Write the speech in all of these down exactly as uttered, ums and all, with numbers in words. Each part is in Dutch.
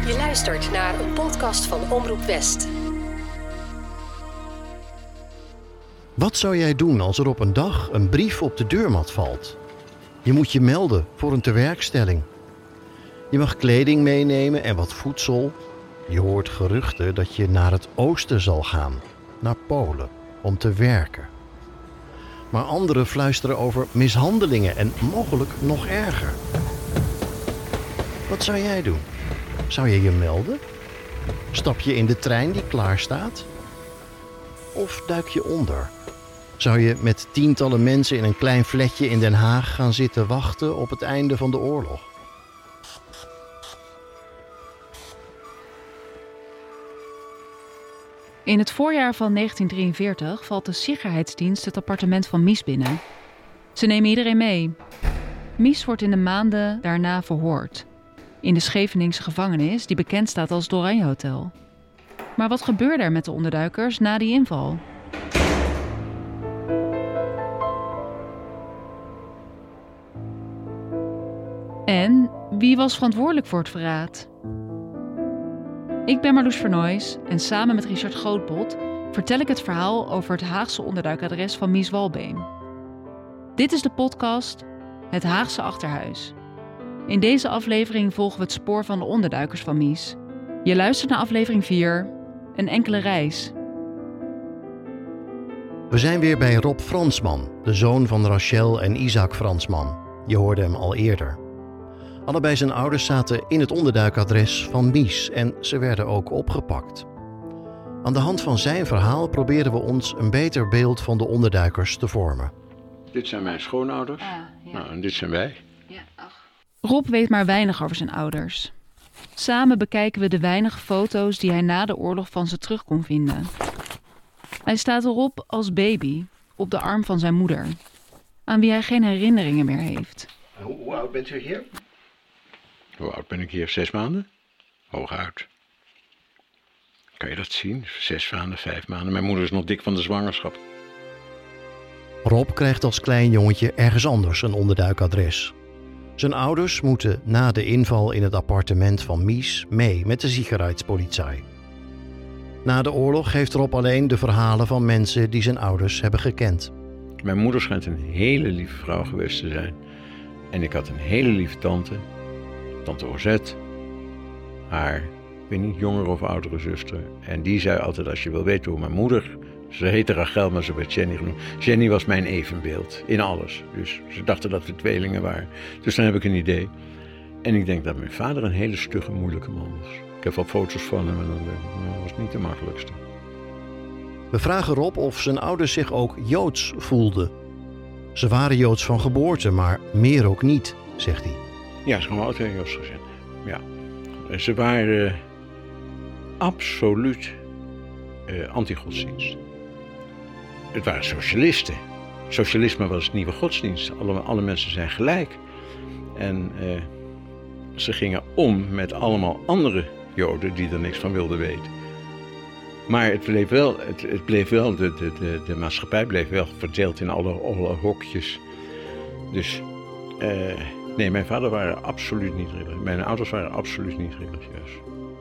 Je luistert naar een podcast van Omroep West. Wat zou jij doen als er op een dag een brief op de deurmat valt? Je moet je melden voor een tewerkstelling. Je mag kleding meenemen en wat voedsel. Je hoort geruchten dat je naar het oosten zal gaan, naar Polen, om te werken. Maar anderen fluisteren over mishandelingen en mogelijk nog erger. Wat zou jij doen? Zou je je melden? Stap je in de trein die klaar staat? Of duik je onder? Zou je met tientallen mensen in een klein flatje in Den Haag gaan zitten wachten op het einde van de oorlog? In het voorjaar van negentien drieënveertig valt de Sicherheidsdienst het appartement van Mies binnen. Ze nemen iedereen mee. Mies wordt in de maanden daarna verhoord. In de Scheveningse gevangenis die bekend staat als het Oranje Hotel. Maar wat gebeurde er met de onderduikers na die inval? En wie was verantwoordelijk voor het verraad? Ik ben Marloes Vernooys en samen met Richard Grootbot vertel ik het verhaal over het Haagse onderduikadres van Mies Walbeen. Dit is de podcast Het Haagse Achterhuis. In deze aflevering volgen we het spoor van de onderduikers van Mies. Je luistert naar aflevering vier, Een enkele reis. We zijn weer bij Rob Fransman, de zoon van Rachel en Isaac Fransman. Je hoorde hem al eerder. Allebei zijn ouders zaten in het onderduikadres van Mies en ze werden ook opgepakt. Aan de hand van zijn verhaal proberen we ons een beter beeld van de onderduikers te vormen. Dit zijn mijn schoonouders. Ah, ja. Nou, en dit zijn wij. Ja, ach. Rob weet maar weinig over zijn ouders. Samen bekijken we de weinige foto's die hij na de oorlog van ze terug kon vinden. Hij staat erop als baby, op de arm van zijn moeder, aan wie hij geen herinneringen meer heeft. Hoe, hoe oud bent u hier? Hoe oud ben ik hier? Zes maanden? Hooguit. Kan je dat zien? Zes maanden, vijf maanden. Mijn moeder is nog dik van de zwangerschap. Rob krijgt als klein jongetje ergens anders een onderduikadres. Zijn ouders moeten na de inval in het appartement van Mies mee met de Sicherheidspolizei. Na de oorlog geeft Rob alleen de verhalen van mensen die zijn ouders hebben gekend. Mijn moeder schijnt een hele lieve vrouw geweest te zijn. En ik had een hele lieve tante, tante Ozet, haar, ik weet niet, jongere of oudere zuster. En die zei altijd, als je wil weten hoe mijn moeder, ze heette Rachel, maar ze werd Jenny genoemd. Jenny was mijn evenbeeld, in alles. Dus ze dachten dat we tweelingen waren. Dus dan heb ik een idee. En ik denk dat mijn vader een hele stugge, moeilijke man was. Ik heb wel foto's van hem en dan denk ik, nou, dat was niet de makkelijkste. We vragen Rob of zijn ouders zich ook Joods voelden. Ze waren Joods van geboorte, maar meer ook niet, zegt hij. Ja, ze kwamen altijd in Joods gezin. Ja. Ze waren uh, absoluut uh, anti-godsdienst. Het waren socialisten. Socialisme was nieuwe godsdienst. Alle, alle mensen zijn gelijk. En uh, ze gingen om met allemaal andere Joden die er niks van wilden weten. Maar het bleef wel, het, het bleef wel de, de, de, de maatschappij bleef wel verdeeld in alle, alle hokjes. Dus uh, nee, mijn vader waren absoluut niet religieus. Mijn ouders waren absoluut niet religieus.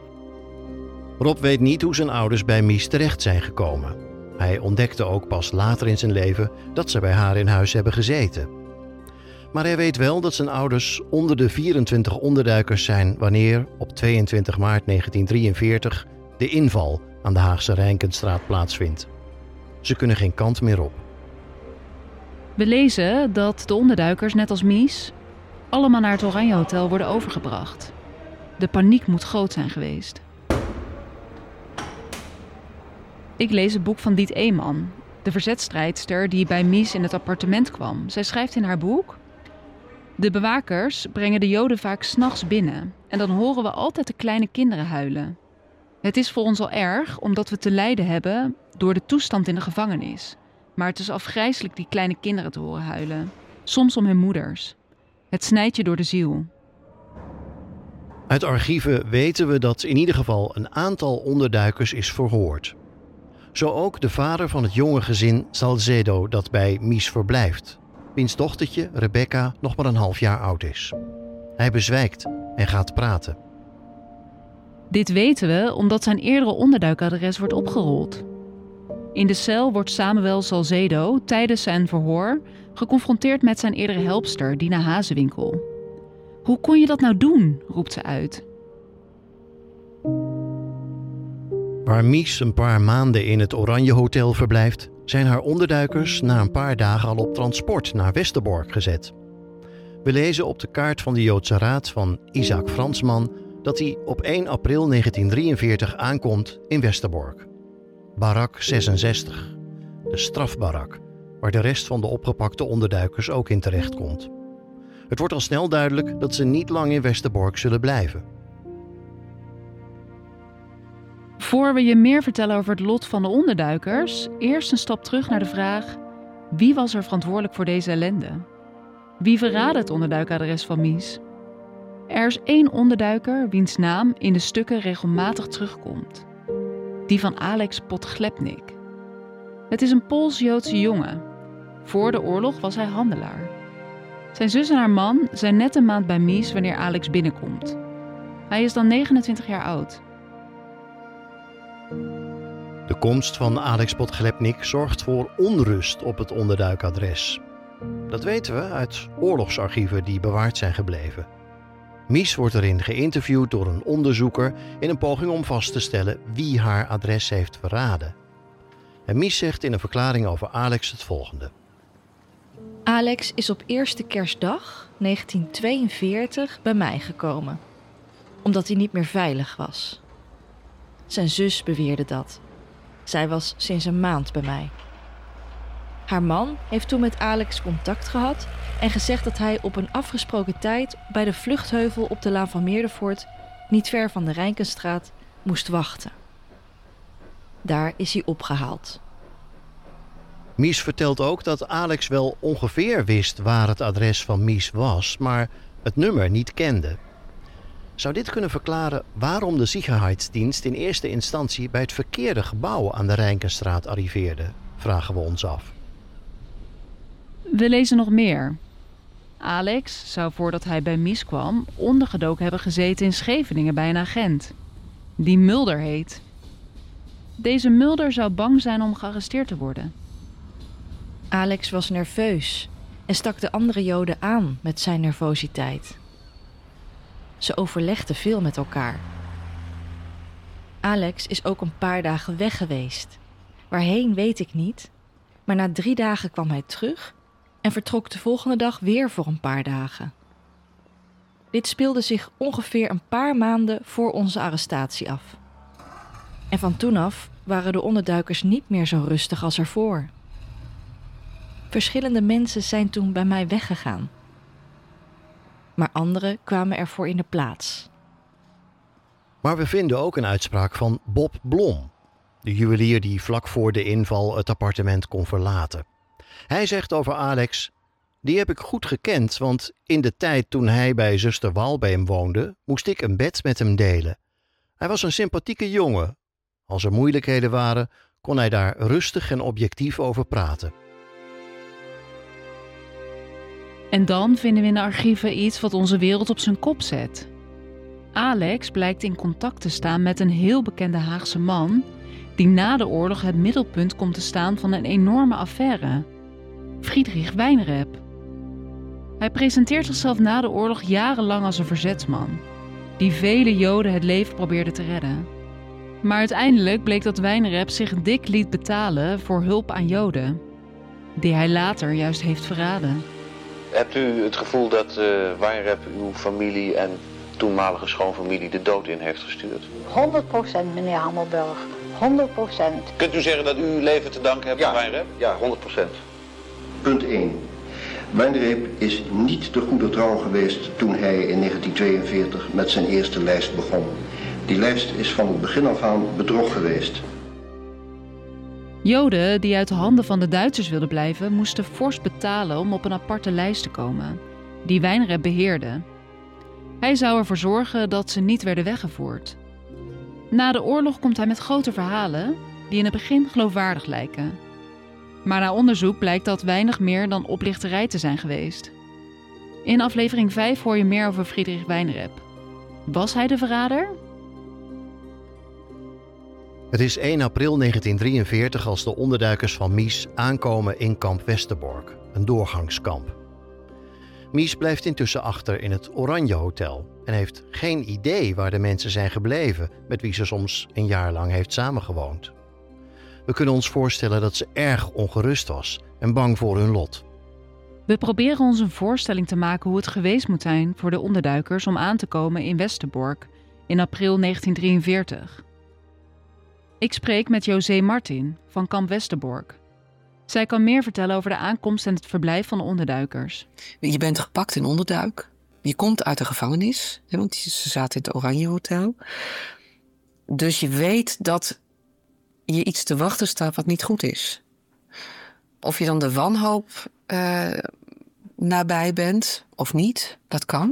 Rob weet niet hoe zijn ouders bij Mies terecht zijn gekomen. Hij ontdekte ook pas later in zijn leven dat ze bij haar in huis hebben gezeten. Maar hij weet wel dat zijn ouders onder de vierentwintig onderduikers zijn wanneer op tweeëntwintig maart negentien drieënveertig de inval aan de Haagse Rijkenstraat plaatsvindt. Ze kunnen geen kant meer op. We lezen dat de onderduikers, net als Mies, allemaal naar het Oranje Hotel worden overgebracht. De paniek moet groot zijn geweest. Ik lees het boek van Diet Eeman, de verzetstrijdster die bij Mies in het appartement kwam. Zij schrijft in haar boek: de bewakers brengen de Joden vaak 's nachts binnen en dan horen we altijd de kleine kinderen huilen. Het is voor ons al erg omdat we te lijden hebben door de toestand in de gevangenis. Maar het is afgrijselijk die kleine kinderen te horen huilen. Soms om hun moeders. Het snijdt je door de ziel. Uit archieven weten we dat in ieder geval een aantal onderduikers is verhoord. Zo ook de vader van het jonge gezin Salcedo dat bij Mies verblijft, wiens dochtertje Rebecca nog maar een half jaar oud is. Hij bezwijkt en gaat praten. Dit weten we omdat zijn eerdere onderduikadres wordt opgerold. In de cel wordt Samuel Salcedo tijdens zijn verhoor geconfronteerd met zijn eerdere helpster Dina Hazewinkel. Hoe kon je dat nou doen? Roept ze uit. Waar Mies een paar maanden in het Oranje Hotel verblijft, zijn haar onderduikers na een paar dagen al op transport naar Westerbork gezet. We lezen op de kaart van de Joodse Raad van Isaac Fransman dat hij op één april negentien drieënveertig aankomt in Westerbork. Barak zesenzestig, de strafbarak, waar de rest van de opgepakte onderduikers ook in terechtkomt. Het wordt al snel duidelijk dat ze niet lang in Westerbork zullen blijven. Voor we je meer vertellen over het lot van de onderduikers, eerst een stap terug naar de vraag: wie was er verantwoordelijk voor deze ellende? Wie verraadde het onderduikadres van Mies? Er is één onderduiker wiens naam in de stukken regelmatig terugkomt. Die van Alex Podglepnik. Het is een Pools-Joodse jongen. Voor de oorlog was hij handelaar. Zijn zus en haar man zijn net een maand bij Mies wanneer Alex binnenkomt. Hij is dan negenentwintig jaar oud. De komst van Alex Podglepnik zorgt voor onrust op het onderduikadres. Dat weten we uit oorlogsarchieven die bewaard zijn gebleven. Mies wordt erin geïnterviewd door een onderzoeker in een poging om vast te stellen wie haar adres heeft verraden. En Mies zegt in een verklaring over Alex het volgende. Alex is op eerste kerstdag negentien tweeënveertig bij mij gekomen, omdat hij niet meer veilig was. Zijn zus beweerde dat. Zij was sinds een maand bij mij. Haar man heeft toen met Alex contact gehad en gezegd dat hij op een afgesproken tijd bij de vluchtheuvel op de Laan van Meerdervoort, niet ver van de Rijnkenstraat, moest wachten. Daar is hij opgehaald. Mies vertelt ook dat Alex wel ongeveer wist waar het adres van Mies was, maar het nummer niet kende. Zou dit kunnen verklaren waarom de Sicherheidsdienst in eerste instantie bij het verkeerde gebouw aan de Rijnkenstraat arriveerde, vragen we ons af. We lezen nog meer. Alex zou voordat hij bij Mies kwam ondergedoken hebben gezeten in Scheveningen bij een agent, die Mulder heet. Deze Mulder zou bang zijn om gearresteerd te worden. Alex was nerveus en stak de andere Joden aan met zijn nervositeit. Ze overlegden veel met elkaar. Alex is ook een paar dagen weg geweest. Waarheen weet ik niet, maar na drie dagen kwam hij terug en vertrok de volgende dag weer voor een paar dagen. Dit speelde zich ongeveer een paar maanden voor onze arrestatie af. En van toen af waren de onderduikers niet meer zo rustig als ervoor. Verschillende mensen zijn toen bij mij weggegaan. Maar anderen kwamen ervoor in de plaats. Maar we vinden ook een uitspraak van Bob Blom, de juwelier die vlak voor de inval het appartement kon verlaten. Hij zegt over Alex: die heb ik goed gekend, want in de tijd toen hij bij zuster Wal bij hem woonde, moest ik een bed met hem delen. Hij was een sympathieke jongen. Als er moeilijkheden waren, kon hij daar rustig en objectief over praten. En dan vinden we in de archieven iets wat onze wereld op zijn kop zet. Alex blijkt in contact te staan met een heel bekende Haagse man die na de oorlog het middelpunt komt te staan van een enorme affaire. Friedrich Weinreb. Hij presenteert zichzelf na de oorlog jarenlang als een verzetsman, die vele Joden het leven probeerde te redden. Maar uiteindelijk bleek dat Weinreb zich dik liet betalen voor hulp aan Joden, die hij later juist heeft verraden. Hebt u het gevoel dat uh, Weinreb uw familie en toenmalige schoonfamilie de dood in heeft gestuurd? honderd procent, meneer Hammelburg. honderd procent. Kunt u zeggen dat u uw leven te danken hebt ja, aan Weinreb? Ja, honderd procent. Punt één. Weinreb is niet de goede trouw geweest toen hij in negentien tweeënveertig met zijn eerste lijst begon. Die lijst is van het begin af aan bedrog geweest. Joden die uit de handen van de Duitsers wilden blijven, moesten fors betalen om op een aparte lijst te komen, die Weinreb beheerde. Hij zou ervoor zorgen dat ze niet werden weggevoerd. Na de oorlog komt hij met grote verhalen die in het begin geloofwaardig lijken. Maar na onderzoek blijkt dat weinig meer dan oplichterij te zijn geweest. In aflevering vijf hoor je meer over Friedrich Weinreb. Was hij de verrader? Het is één april negentien drieënveertig als de onderduikers van Mies aankomen in kamp Westerbork, een doorgangskamp. Mies blijft intussen achter in het Oranje Hotel en heeft geen idee waar de mensen zijn gebleven met wie ze soms een jaar lang heeft samengewoond. We kunnen ons voorstellen dat ze erg ongerust was en bang voor hun lot. We proberen ons een voorstelling te maken hoe het geweest moet zijn voor de onderduikers om aan te komen in Westerbork in april negentien drieënveertig. Ik spreek met José Martin van kamp Westerbork. Zij kan meer vertellen over de aankomst en het verblijf van de onderduikers. Je bent gepakt in onderduik. Je komt uit de gevangenis, want ze zaten in het Oranje Hotel. Dus je weet dat je iets te wachten staat wat niet goed is. Of je dan de wanhoop uh, nabij bent of niet, dat kan.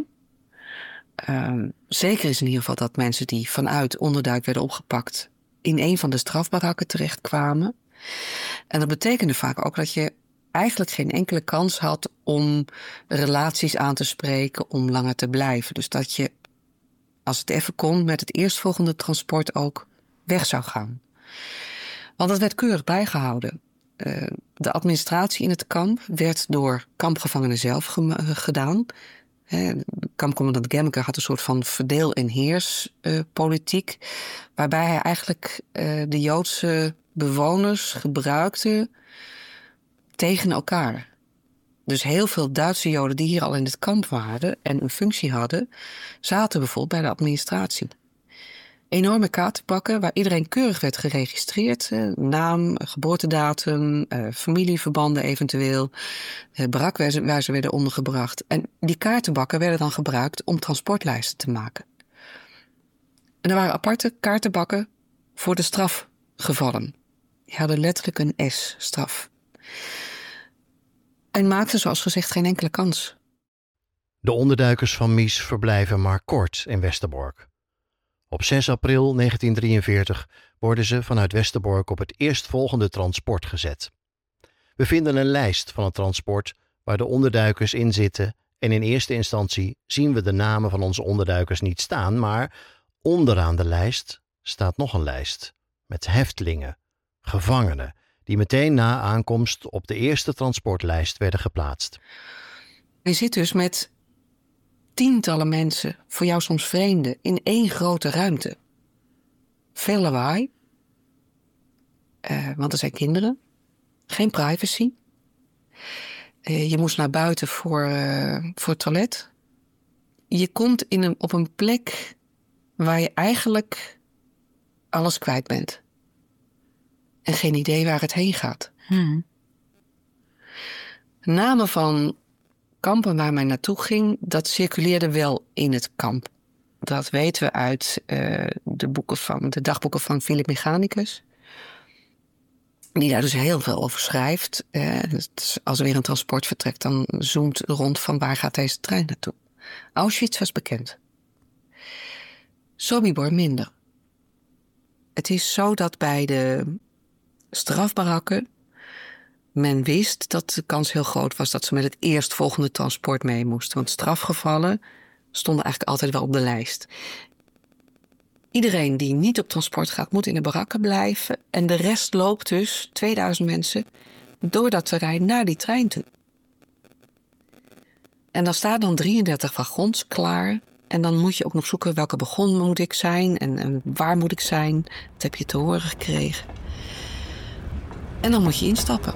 Uh, zeker is in ieder geval dat mensen die vanuit onderduik werden opgepakt in een van de strafbarakken terechtkwamen. En dat betekende vaak ook dat je eigenlijk geen enkele kans had om relaties aan te spreken, om langer te blijven. Dus dat je, als het even kon, met het eerstvolgende transport ook weg zou gaan. Want dat werd keurig bijgehouden. Uh, de administratie in het kamp werd door kampgevangenen zelf ge- gedaan. Uh, kampcommandant Gemmeker had een soort van verdeel- en heerspolitiek, uh, waarbij hij eigenlijk uh, de Joodse bewoners gebruikte tegen elkaar. Dus heel veel Duitse Joden die hier al in het kamp waren en een functie hadden, zaten bijvoorbeeld bij de administratie. Enorme kaartenbakken waar iedereen keurig werd geregistreerd. Eh, naam, geboortedatum, eh, familieverbanden eventueel. Eh, barak waar ze, waar ze werden ondergebracht. En die kaartenbakken werden dan gebruikt om transportlijsten te maken. En er waren aparte kaartenbakken voor de strafgevallen. Die hadden letterlijk een S-straf. En maakten zoals gezegd geen enkele kans. De onderduikers van Mies verblijven maar kort in Westerbork. Op zes april negentien drieënveertig worden ze vanuit Westerbork op het eerstvolgende transport gezet. We vinden een lijst van het transport waar de onderduikers in zitten en in eerste instantie zien we de namen van onze onderduikers niet staan, maar onderaan de lijst staat nog een lijst met heftelingen, gevangenen, die meteen na aankomst op de eerste transportlijst werden geplaatst. Je zit dus met tientallen mensen, voor jou soms vreemden, in één grote ruimte. Veel lawaai, uh, want er zijn kinderen. Geen privacy. Uh, je moest naar buiten voor, uh, voor het toilet. Je komt in een, op een plek waar je eigenlijk alles kwijt bent. En geen idee waar het heen gaat. Hmm. Namen van kampen waar men naartoe ging, dat circuleerde wel in het kamp. Dat weten we uit uh, de, boeken van, de dagboeken van Philip Mechanicus. Die daar dus heel veel over schrijft. Uh, dus als er weer een transport vertrekt, dan zoomt rond van waar gaat deze trein naartoe. Auschwitz was bekend. Sobibor minder. Het is zo dat bij de strafbarakken men wist dat de kans heel groot was dat ze met het eerstvolgende transport mee moesten. Want strafgevallen stonden eigenlijk altijd wel op de lijst. Iedereen die niet op transport gaat, moet in de barakken blijven. En de rest loopt dus, tweeduizend mensen, door dat terrein naar die trein toe. En dan staan dan drieëndertig wagons klaar. En dan moet je ook nog zoeken welke wagon moet ik zijn en, en waar moet ik zijn. Dat heb je te horen gekregen. En dan moet je instappen.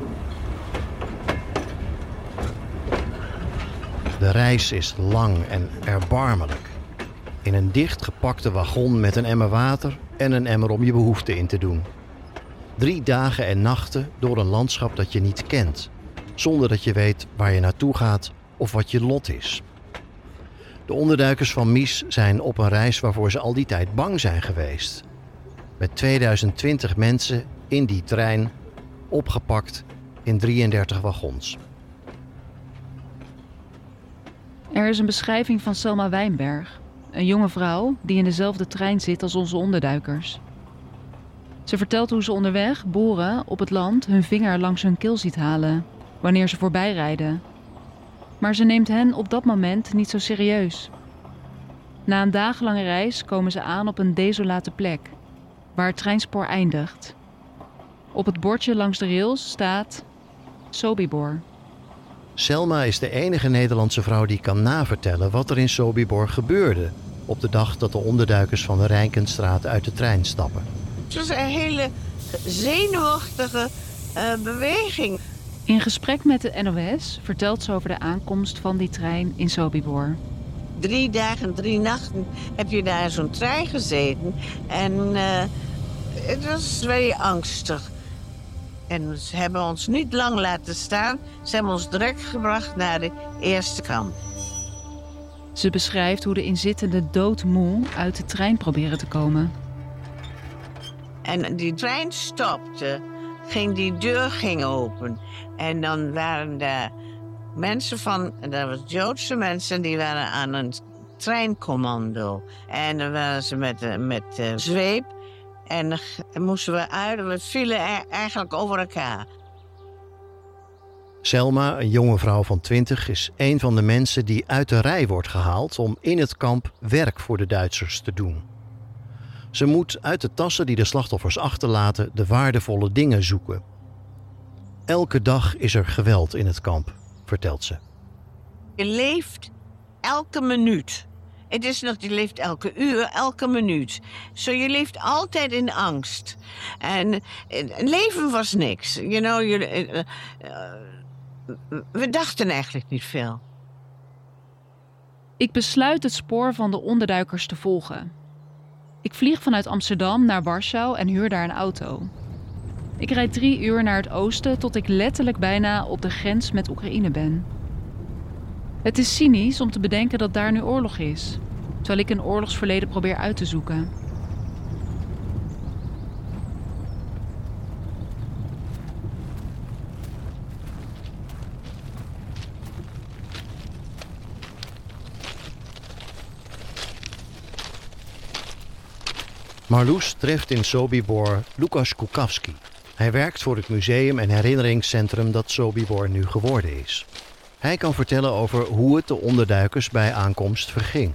De reis is lang en erbarmelijk. In een dichtgepakte wagon met een emmer water en een emmer om je behoeften in te doen. Drie dagen en nachten door een landschap dat je niet kent, zonder dat je weet waar je naartoe gaat of wat je lot is. De onderduikers van Mies zijn op een reis waarvoor ze al die tijd bang zijn geweest. Met tweeduizend twintig mensen in die trein, opgepakt in drieëndertig wagons. Er is een beschrijving van Selma Wijnberg, een jonge vrouw die in dezelfde trein zit als onze onderduikers. Ze vertelt hoe ze onderweg, boeren, op het land hun vinger langs hun keel ziet halen, wanneer ze voorbij rijden. Maar ze neemt hen op dat moment niet zo serieus. Na een dagenlange reis komen ze aan op een desolate plek. waar het treinspoor eindigt. Op het bordje langs de rails staat Sobibor. Selma is de enige Nederlandse vrouw die kan navertellen wat er in Sobibor gebeurde op de dag dat de onderduikers van de Rijkenstraat uit de trein stappen. Het was een hele zenuwachtige uh, beweging. In gesprek met de N O S vertelt ze over de aankomst van die trein in Sobibor. Drie dagen, drie nachten heb je daar in zo'n trein gezeten. En uh, het was vrij angstig. En ze hebben ons niet lang laten staan. Ze hebben ons direct gebracht naar de eerste kamp. Ze beschrijft hoe de inzittenden doodmoe uit de trein proberen te komen. En die trein stopte. Ging die deur ging open. En dan waren daar mensen van, dat was Joodse mensen, die waren aan een treincommando. En dan waren ze met, met uh, zweep. En dan moesten we uit, we vielen eigenlijk over elkaar. Selma, een jonge vrouw van twintig, is een van de mensen die uit de rij wordt gehaald om in het kamp werk voor de Duitsers te doen. Ze moet uit de tassen die de slachtoffers achterlaten de waardevolle dingen zoeken. Elke dag is er geweld in het kamp, vertelt ze. Je leeft elke minuut. Het is nog, je leeft elke uur, elke minuut. Zo, je leeft altijd in angst. En het leven was niks. You know, je, uh, uh, we dachten eigenlijk niet veel. Ik besluit het spoor van de onderduikers te volgen. Ik vlieg vanuit Amsterdam naar Warschau en huur daar een auto. Ik rijd drie uur naar het oosten tot ik letterlijk bijna op de grens met Oekraïne ben. Het is cynisch om te bedenken dat daar nu oorlog is, terwijl ik een oorlogsverleden probeer uit te zoeken. Marloes treft in Sobibor Lukasz Kukawski. Hij werkt voor het museum en herinneringscentrum dat Sobibor nu geworden is. Hij kan vertellen over hoe het de onderduikers bij aankomst verging.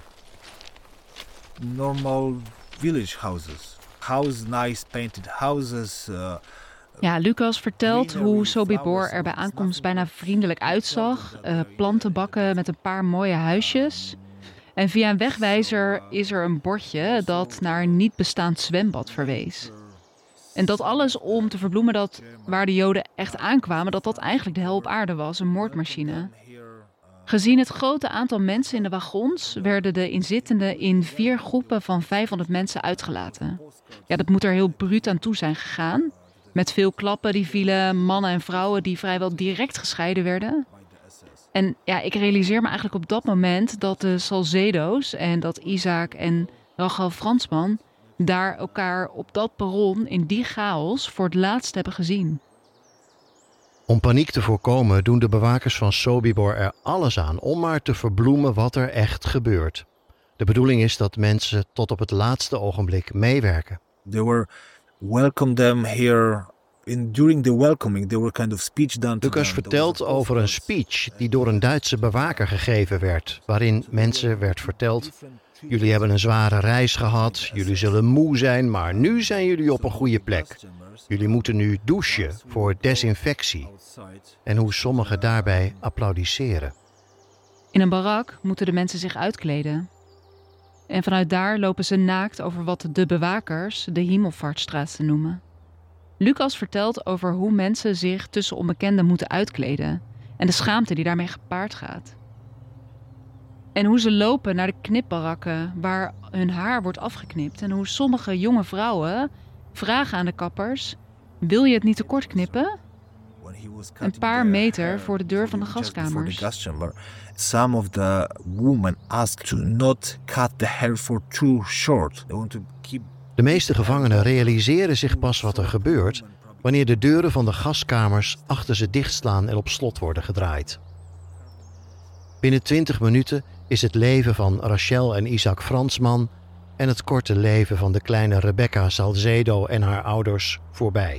Normal village houses. House, nice painted houses. Uh, ja, Lucas vertelt hoe Sobibor er bij aankomst bijna vriendelijk uitzag. Uh, plantenbakken met een paar mooie huisjes. En via een wegwijzer is er een bordje dat naar een niet bestaand zwembad verwees. En dat alles om te verbloemen dat waar de Joden echt aankwamen, dat dat eigenlijk de hel op aarde was, een moordmachine. Gezien het grote aantal mensen in de wagons werden de inzittenden in vier groepen van vijfhonderd mensen uitgelaten. Ja, dat moet er heel bruut aan toe zijn gegaan. Met veel klappen die vielen, mannen en vrouwen die vrijwel direct gescheiden werden. En ja, ik realiseer me eigenlijk op dat moment dat de Salcedo's en dat Isaac en Rachel Fransman daar elkaar op dat perron in die chaos voor het laatst hebben gezien. Om paniek te voorkomen doen de bewakers van Sobibor er alles aan om maar te verbloemen wat er echt gebeurt. De bedoeling is dat mensen tot op het laatste ogenblik meewerken. They were welcome them here. In, during the welcoming, there were kind of speech done to Lucas them. vertelt over een speech die door een Duitse bewaker gegeven werd, waarin mensen werd verteld: jullie hebben een zware reis gehad, jullie zullen moe zijn, maar nu zijn jullie op een goede plek. Jullie moeten nu douchen voor desinfectie. En hoe sommigen daarbij applaudisseren. In een barak moeten de mensen zich uitkleden. En vanuit daar lopen ze naakt over wat de bewakers de Himmelfahrtstraße noemen. Lucas vertelt over hoe mensen zich tussen onbekenden moeten uitkleden en de schaamte die daarmee gepaard gaat. En hoe ze lopen naar de knipbarakken waar hun haar wordt afgeknipt en hoe sommige jonge vrouwen vragen aan de kappers: wil je het niet te kort knippen? Een paar meter voor de deur van de gaskamers. Some of the women asked to not cut the hair for too short. They want to keep. De meeste gevangenen realiseren zich pas wat er gebeurt wanneer de deuren van de gaskamers achter ze dichtslaan en op slot worden gedraaid. Binnen twintig minuten is het leven van Rachel en Isaac Fransman en het korte leven van de kleine Rebecca Salcedo en haar ouders voorbij.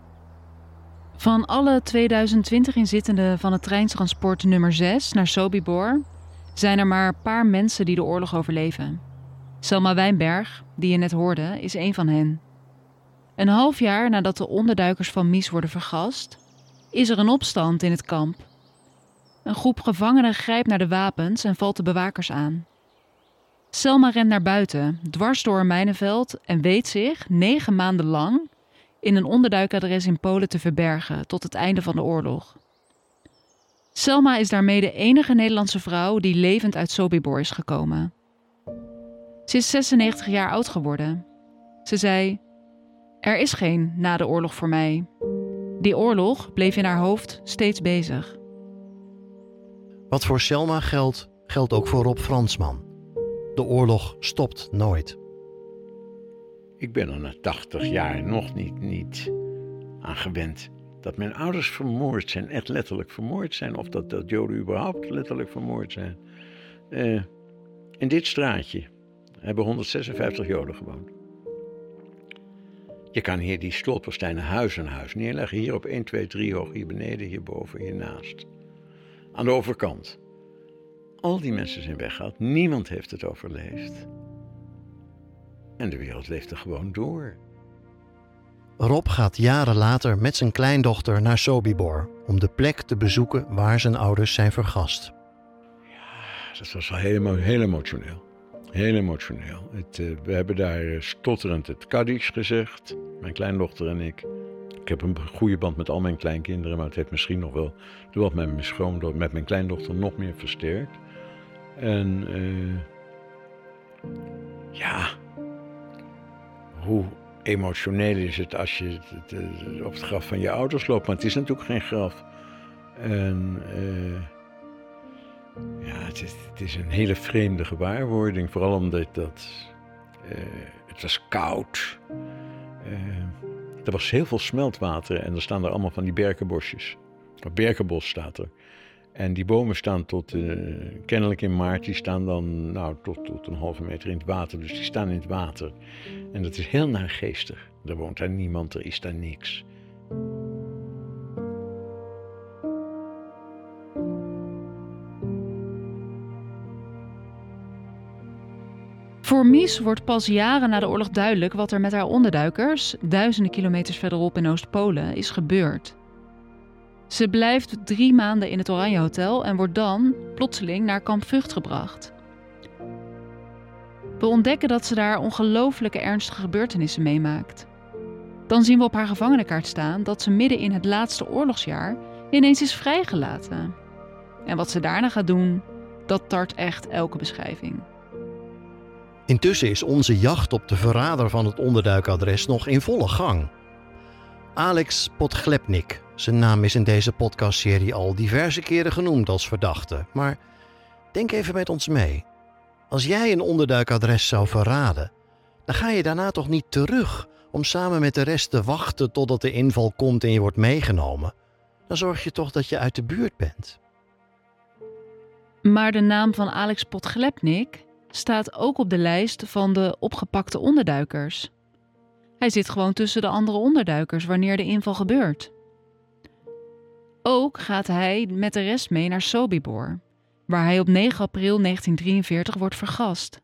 Van alle tweeduizend twintig inzittenden van het treintransport nummer zes naar Sobibor zijn er maar een paar mensen die de oorlog overleven. Selma Wijnberg, die je net hoorde, is een van hen. Een half jaar nadat de onderduikers van Mies worden vergast, is er een opstand in het kamp. Een groep gevangenen grijpt naar de wapens en valt de bewakers aan. Selma rent naar buiten, dwars door een mijnenveld en weet zich negen maanden lang in een onderduikadres in Polen te verbergen tot het einde van de oorlog. Selma is daarmee de enige Nederlandse vrouw die levend uit Sobibor is gekomen. Ze is zesennegentig jaar oud geworden. Ze zei: er is geen na de oorlog voor mij. Die oorlog bleef in haar hoofd steeds bezig. Wat voor Selma geldt, geldt ook voor Rob Fransman. De oorlog stopt nooit. Ik ben er na tachtig jaar nog niet, niet aan gewend dat mijn ouders vermoord zijn, echt letterlijk vermoord zijn. Of dat, dat Joden überhaupt letterlijk vermoord zijn. Uh, in dit straatje hebben honderdzesenvijftig Joden gewoond. Je kan hier die stolpersteinen huis aan huis neerleggen. Hier op één, twee, drie hoog, hier beneden, hierboven, hiernaast. Aan de overkant. Al die mensen zijn weggehaald. Niemand heeft het overleefd. En de wereld leeft er gewoon door. Rob gaat jaren later met zijn kleindochter naar Sobibor om de plek te bezoeken waar zijn ouders zijn vergast. Ja, dat was wel heel, heel emotioneel. Heel emotioneel. Het, uh, we hebben daar uh, stotterend het Kaddish gezegd, mijn kleindochter en ik. Ik heb een goede band met al mijn kleinkinderen, maar het heeft misschien nog wel, door met mijn schoondochter, met mijn kleindochter nog meer versterkt. En uh, ja, hoe emotioneel is het als je het, het, op het graf van je ouders loopt, maar het is natuurlijk geen graf. En uh, ja, het is, het is een hele vreemde gewaarwording, vooral omdat dat, uh, het was koud. Uh, er was heel veel smeltwater en er staan er allemaal van die berkenbosjes. Of berkenbos staat er. En die bomen staan tot, uh, kennelijk in maart, die staan dan nou, tot, tot een halve meter in het water. Dus die staan in het water. En dat is heel naargeestig. Er woont daar niemand, er is daar niks. Voor Mies wordt pas jaren na de oorlog duidelijk wat er met haar onderduikers, duizenden kilometers verderop in Oost-Polen, is gebeurd. Ze blijft drie maanden in het Oranje Hotel en wordt dan plotseling naar kamp Vught gebracht. We ontdekken dat ze daar ongelooflijke ernstige gebeurtenissen meemaakt. Dan zien we op haar gevangenenkaart staan dat ze midden in het laatste oorlogsjaar ineens is vrijgelaten. En wat ze daarna gaat doen, dat tart echt elke beschrijving. Intussen is onze jacht op de verrader van het onderduikadres nog in volle gang. Alex Podchlepnik, zijn naam is in deze podcastserie al diverse keren genoemd als verdachte. Maar denk even met ons mee. Als jij een onderduikadres zou verraden, dan ga je daarna toch niet terug om samen met de rest te wachten totdat de inval komt en je wordt meegenomen. Dan zorg je toch dat je uit de buurt bent. Maar de naam van Alex Podchlepnik staat ook op de lijst van de opgepakte onderduikers. Hij zit gewoon tussen de andere onderduikers wanneer de inval gebeurt. Ook gaat hij met de rest mee naar Sobibor, waar hij op negen april negentien drieënveertig wordt vergast.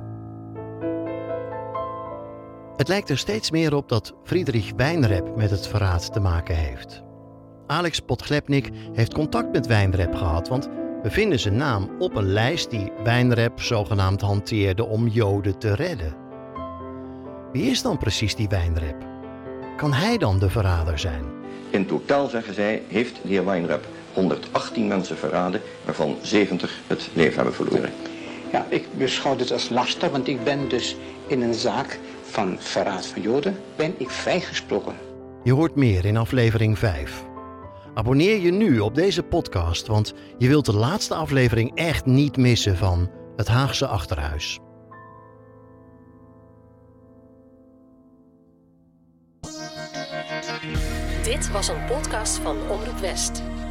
Het lijkt er steeds meer op dat Friedrich Weinreb met het verraad te maken heeft. Alex Podchlepnik heeft contact met Weinreb gehad, want we vinden zijn naam op een lijst die Weinreb zogenaamd hanteerde om Joden te redden. Wie is dan precies die Weinreb? Kan hij dan de verrader zijn? In totaal, zeggen zij, heeft de heer Weinreb honderdachttien mensen verraden, waarvan zeventig het leven hebben verloren. Ja, ik beschouw dit als lastig, want ik ben dus in een zaak van verraad van Joden, ben ik vrijgesproken. Je hoort meer in aflevering vijf. Abonneer je nu op deze podcast, want je wilt de laatste aflevering echt niet missen van Het Haagse Achterhuis. Dit was een podcast van Omroep West.